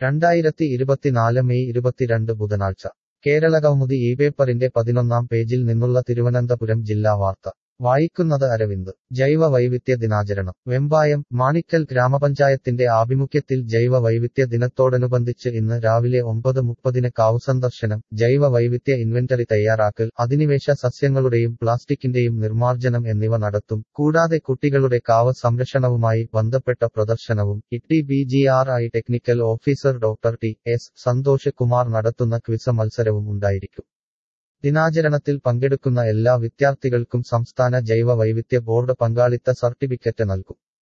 2024 May 22 ബുധനാഴ്ച കേരളകൗമുദി ഇപേപ്പറിന്റെ 11-ാം പേജിൽ നിന്നുള്ള തിരുവനന്തപുരം ജില്ലാ വാർത്ത വായിക്കുന്നത് അരവിന്ദ്. ജൈവ വൈവിധ്യ ദിനാചരണം വെമ്പായം. മാണിക്കൽ ഗ്രാമപഞ്ചായത്തിന്റെ ആഭിമുഖ്യത്തിൽ ജൈവ വൈവിധ്യ ദിനത്തോടനുബന്ധിച്ച് ഇന്ന് രാവിലെ 9:30 കാവ് സന്ദർശനം, ജൈവ വൈവിധ്യ ഇൻവെന്ററി തയ്യാറാക്കൽ, അധിനിവേശ സസ്യങ്ങളുടെയും പ്ലാസ്റ്റിക്കിന്റെയും നിർമ്മാർജ്ജനം എന്നിവ നടത്തും. കൂടാതെ കുട്ടികളുടെ കാവ് സംരക്ഷണവുമായി ബന്ധപ്പെട്ട പ്രദർശനവും ITBGRI technical officer doctor T.S. Santhosh Kumar നടത്തുന്ന ക്വിസ് മത്സരവും ഉണ്ടായിരിക്കും. ദിനാചരണത്തിൽ പങ്കെടുക്കുന്ന എല്ലാ വിദ്യാർത്ഥികൾക്കും സംസ്ഥാന ജൈവ വൈവിധ്യ ബോർഡ് പങ്കാളിത്ത സർട്ടിഫിക്കറ്റ് നൽകും.